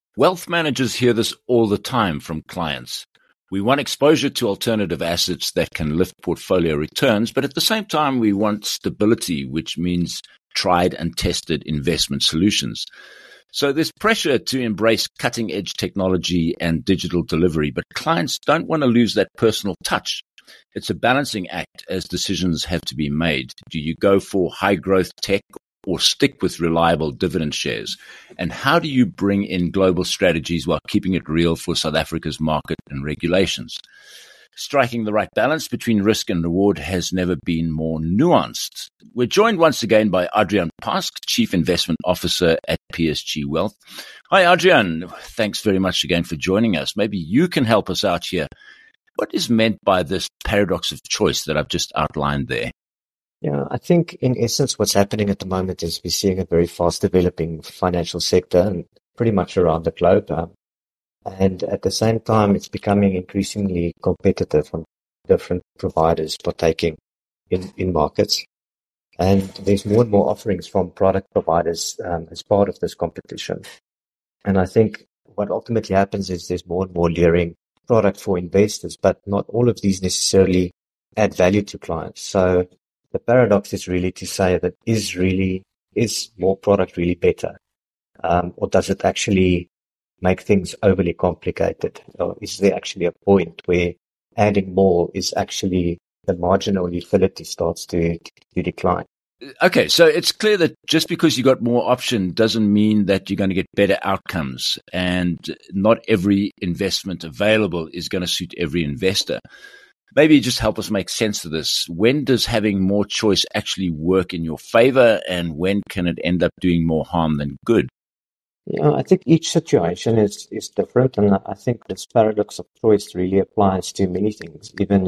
Wealth managers hear this all the time from clients. We want exposure to alternative assets that can lift portfolio returns, but at the same time, we want stability, which means tried and tested investment solutions. So there's pressure to embrace cutting edge technology and digital delivery, but clients don't want to lose that personal touch. It's a balancing act as decisions have to be made. Do you go for high growth tech or stick with reliable dividend shares? And how do you bring in global strategies while keeping it real for South Africa's market and regulations? Striking the right balance between risk and reward has never been more nuanced. We're joined once again by Adrian Pask, Chief Investment Officer at PSG Wealth. Hi, Adrian. Thanks very much again for joining us. Maybe you can help us out here. What is meant by this paradox of choice that I've just outlined there? Yeah, I think in essence what's happening at the moment is we're seeing a very fast developing financial sector and pretty much around the globe. And at the same time, it's becoming increasingly competitive on different providers partaking in markets. And there's more and more offerings from product providers as part of this competition. And I think what ultimately happens is there's more and more layering product for investors, but not all of these necessarily add value to clients. So the paradox is really to say that is more product really better? Or does it actually make things overly complicated? Or is there actually a point where adding more is actually the marginal utility starts to decline? Okay, so it's clear that just because you got more option doesn't mean that you're going to get better outcomes, and not every investment available is going to suit every investor. Maybe just help us make sense of this. When does having more choice actually work in your favor, and when can it end up doing more harm than good? Yeah, I think each situation is different, and I think this paradox of choice really applies to many things. Even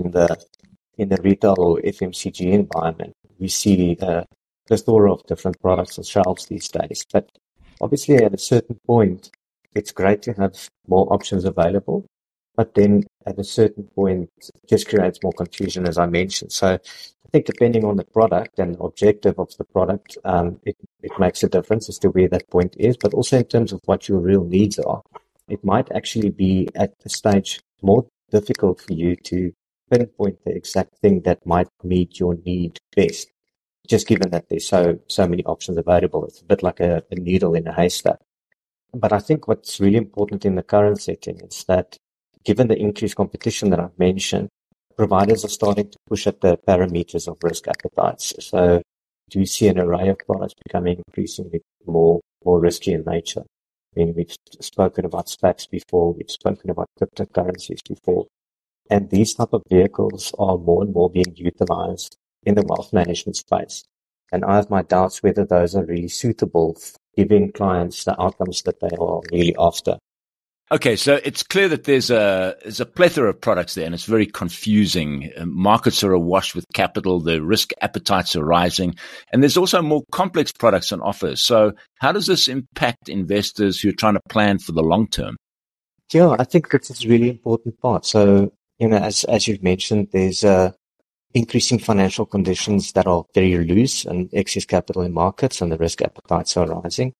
in the retail or FMCG environment, we see a plethora of different products on shelves these days. But obviously, at a certain point, it's great to have more options available. But then at a certain point, it just creates more confusion, as I mentioned. So I think depending on the product and the objective of the product, it makes a difference as to where that point is. But also in terms of what your real needs are, it might actually be at a stage more difficult for you to pinpoint the exact thing that might meet your need best, just given that there's so many options available. It's a bit like a needle in a haystack. But I think what's really important in the current setting is that given the increased competition that I've mentioned, providers are starting to push at the parameters of risk appetites. So do you see an array of products becoming increasingly more risky in nature? I mean, we've spoken about SPACs before, we've spoken about cryptocurrencies before, and these type of vehicles are more and more being utilized in the wealth management space. And I have my doubts whether those are really suitable for giving clients the outcomes that they are really after. Okay, so it's clear that there's a plethora of products there, and it's very confusing. Markets are awash with capital, the risk appetites are rising, and there's also more complex products on offer. So how does this impact investors who are trying to plan for the long term? Yeah, I think that's a really important part. So, as you've mentioned, there's increasing financial conditions that are very loose and excess capital in markets, and the risk appetites are rising.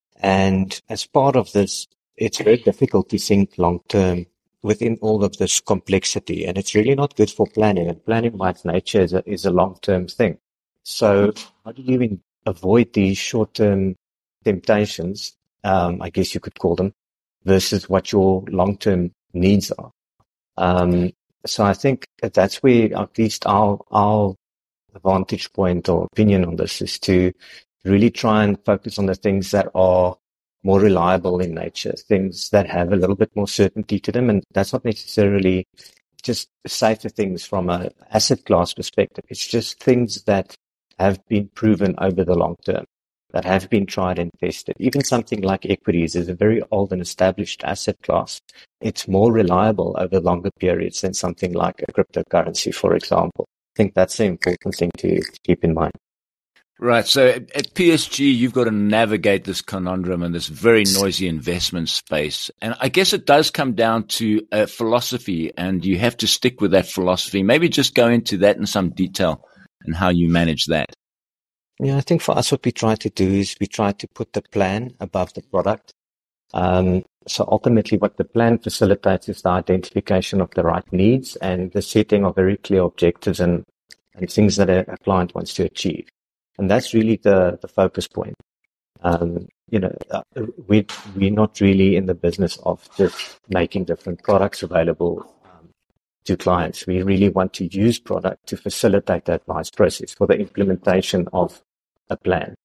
And as part of this, it's very difficult to think long-term within all of this complexity, and it's really not good for planning. And planning by its nature is a long-term thing. So how do you avoid these short-term temptations, I guess you could call them, versus what your long-term needs are? So I think that's where at least our vantage point or opinion on this is to really try and focus on the things that are more reliable in nature, things that have a little bit more certainty to them. And that's not necessarily just safer things from an asset class perspective. It's just things that have been proven over the long term, that have been tried and tested. Even something like equities is a very old and established asset class. It's more reliable over longer periods than something like a cryptocurrency, for example. I think that's the important thing to keep in mind. Right. So at PSG, you've got to navigate this conundrum and this very noisy investment space. And I guess it does come down to a philosophy, and you have to stick with that philosophy. Maybe just go into that in some detail and how you manage that. Yeah, I think for us, what we try to do is we try to put the plan above the product. So ultimately what the plan facilitates is the identification of the right needs and the setting of very clear objectives and things that a client wants to achieve. And that's really the focus point. We're not really in the business of just making different products available to clients. We really want to use product to facilitate the advice process for the implementation of a plan.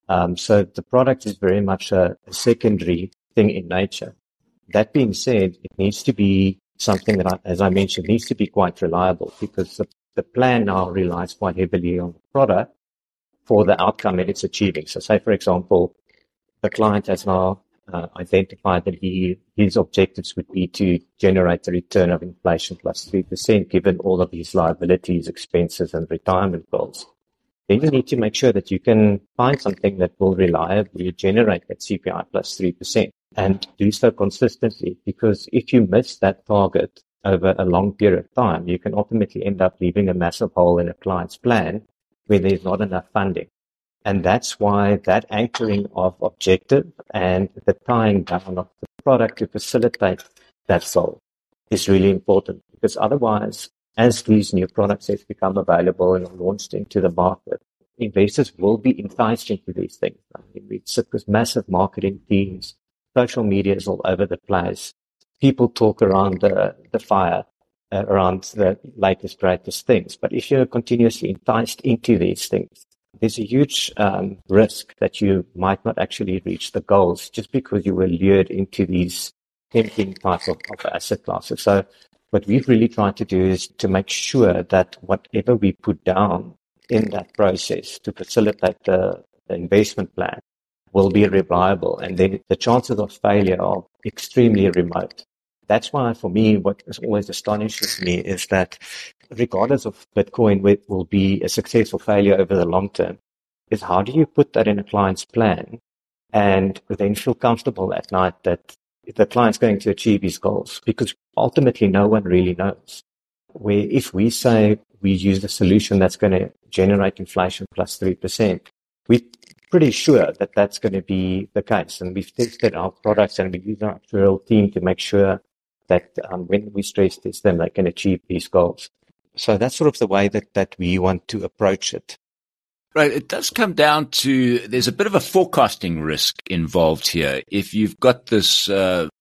So the product is very much a secondary thing in nature. That being said, it needs to be something that, as I mentioned, needs to be quite reliable, because the plan now relies quite heavily on the product for the outcome that it's achieving. So say, for example, the client has now identified that his objectives would be to generate a return of inflation plus 3%, given all of these liabilities, expenses, and retirement goals. Then you need to make sure that you can find something that will reliably generate that CPI plus 3% and do so consistently, because if you miss that target over a long period of time, you can ultimately end up leaving a massive hole in a client's plan where there's not enough funding. And that's why that anchoring of objective and the tying down of the product to facilitate that goal is really important, because otherwise, as these new product sets become available and are launched into the market, investors will be enticed into these things. I mean, we sit with massive marketing teams, social media is all over the place. People talk around the fire, around the latest, greatest things. But if you're continuously enticed into these things, there's a huge risk that you might not actually reach the goals just because you were lured into these tempting type of asset classes. So what we've really tried to do is to make sure that whatever we put down in that process to facilitate the investment plan will be reliable, and then the chances of failure are extremely remote. That's why, for me, what always astonishes me is that regardless of Bitcoin will be a success or failure over the long term, is how do you put that in a client's plan and then feel comfortable at night that the client's going to achieve his goals? Because ultimately, no one really knows. Where if we say we use a solution that's going to generate inflation plus 3%, we're pretty sure that that's going to be the case. And we've tested our products and we use our actuarial team to make sure that when we stress test them, they can achieve these goals. So that's sort of the way that we want to approach it. Right. It does come down to, there's a bit of a forecasting risk involved here. If you've got this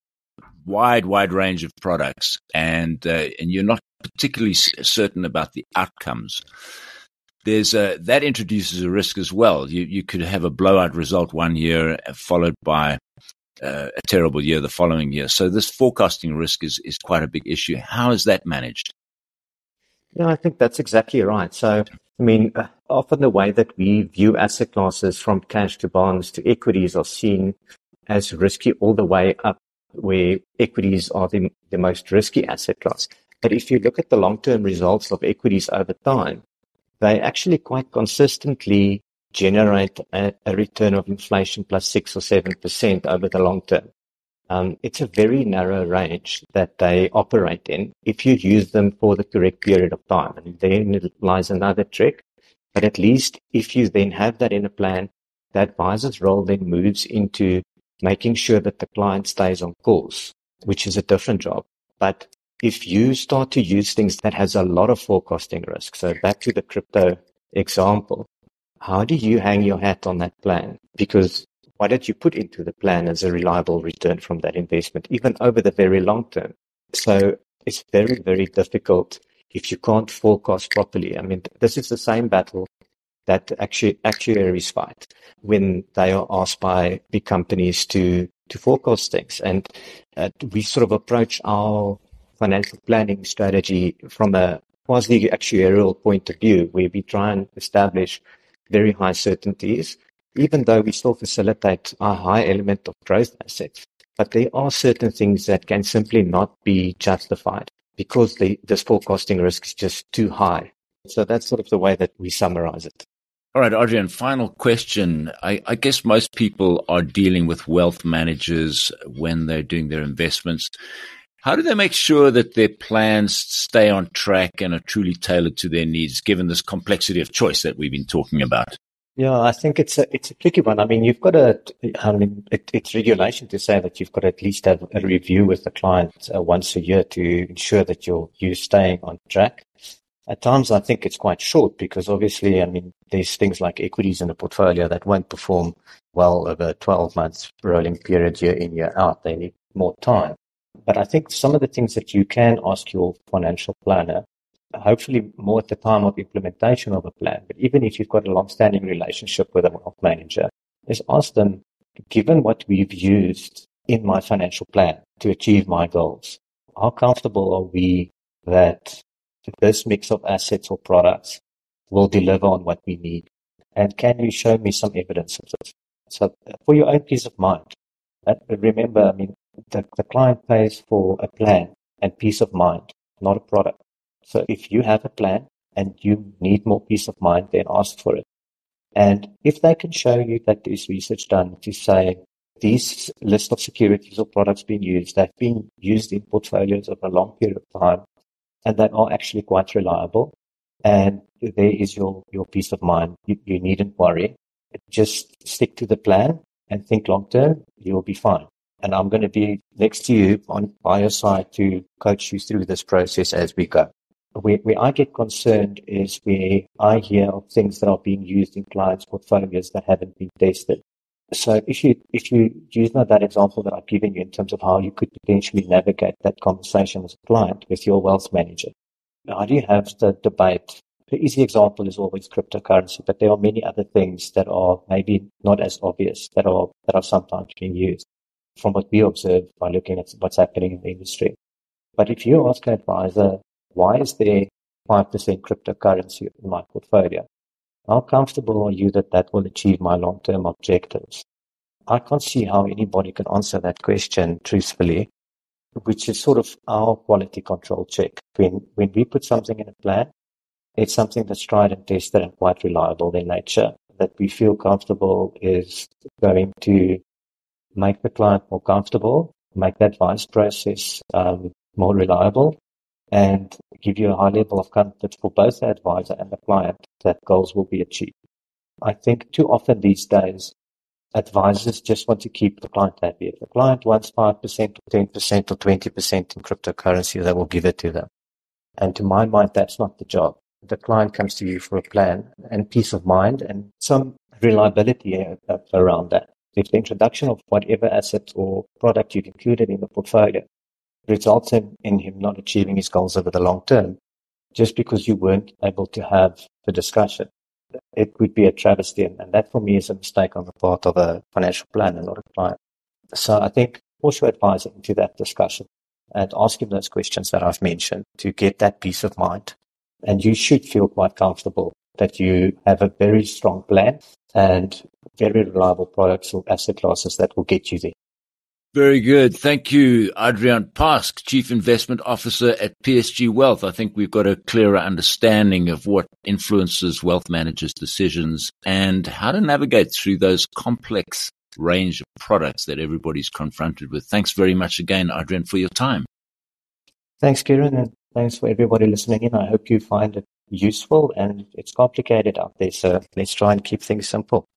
wide range of products and you're not particularly certain about the outcomes, there's that introduces a risk as well. You could have a blowout result one year followed by a terrible year the following year. So this forecasting risk is quite a big issue. How is that managed? Yeah, I think that's exactly right. So, I mean, often the way that we view asset classes from cash to bonds to equities are seen as risky all the way up, where equities are the most risky asset class. But if you look at the long-term results of equities over time, they actually quite consistently generate a return of inflation plus 6 or 7% over the long term. It's a very narrow range that they operate in if you use them for the correct period of time. And then lies another trick. But at least if you then have that in a plan, the advisor's role then moves into making sure that the client stays on course, which is a different job. But if you start to use things that has a lot of forecasting risk, so back to the crypto example, how do you hang your hat on that plan? Because what did you put into the plan as a reliable return from that investment, even over the very long term? So it's very, very difficult if you can't forecast properly. I mean, this is the same battle that actuaries fight when they are asked by big companies to forecast things. And we sort of approach our financial planning strategy from a quasi-actuarial point of view, where we try and establish very high certainties, even though we still facilitate a high element of growth assets. But there are certain things that can simply not be justified because this forecasting risk is just too high. So that's sort of the way that we summarize it. All right, Adrian, final question. I guess most people are dealing with wealth managers when they're doing their investments. How do they make sure that their plans stay on track and are truly tailored to their needs, given this complexity of choice that we've been talking about? Yeah, I think it's a tricky one. I mean, it's regulation to say that you've got to at least have a review with the client once a year to ensure that you're staying on track. At times, I think it's quite short because obviously, I mean, there's things like equities in the portfolio that won't perform well over 12 months rolling period, year in, year out. They need more time. But I think some of the things that you can ask your financial planner, hopefully more at the time of implementation of a plan, but even if you've got a long-standing relationship with a wealth manager, is ask them, given what we've used in my financial plan to achieve my goals, how comfortable are we that this mix of assets or products will deliver on what we need? And can you show me some evidence of this? So for your own peace of mind, remember, I mean, the client pays for a plan and peace of mind, not a product. So if you have a plan and you need more peace of mind, then ask for it. And if they can show you that there's research done to say these list of securities or products being used, they've been used in portfolios over a long period of time, and they are actually quite reliable, and there is your peace of mind. You needn't worry. Just stick to the plan and think long term, you'll be fine. And I'm going to be next to you by your side to coach you through this process as we go. Where I get concerned is where I hear of things that are being used in clients' portfolios that haven't been tested. So if you use that example that I've given you in terms of how you could potentially navigate that conversation as a client with your wealth manager, how do you have the debate? The easy example is always cryptocurrency, but there are many other things that are maybe not as obvious that are sometimes being used from what we observe by looking at what's happening in the industry. But if you ask an advisor, why is there 5% cryptocurrency in my portfolio? How comfortable are you that will achieve my long-term objectives? I can't see how anybody can answer that question truthfully, which is sort of our quality control check. When we put something in a plan, it's something that's tried and tested and quite reliable in nature, that we feel comfortable is going to make the client more comfortable, make the advice process more reliable, and give you a high level of comfort for both the advisor and the client that goals will be achieved. I think too often these days, advisors just want to keep the client happy. If the client wants 5% or 10% or 20% in cryptocurrency, they will give it to them. And to my mind, that's not the job. The client comes to you for a plan and peace of mind and some reliability around that. If the introduction of whatever asset or product you've included in the portfolio results in him not achieving his goals over the long term, just because you weren't able to have the discussion, it would be a travesty. And that for me is a mistake on the part of a financial planner, not a client. So I think push your advisor into that discussion and ask him those questions that I've mentioned to get that peace of mind. And you should feel quite comfortable that you have a very strong plan and very reliable products or asset classes that will get you there. Very good. Thank you, Adrian Pask, Chief Investment Officer at PSG Wealth. I think we've got a clearer understanding of what influences wealth managers' decisions and how to navigate through those complex range of products that everybody's confronted with. Thanks very much again, Adrian, for your time. Thanks, Kieran, and thanks for everybody listening in. I hope you find it useful, and it's complicated out there, so let's try and keep things simple.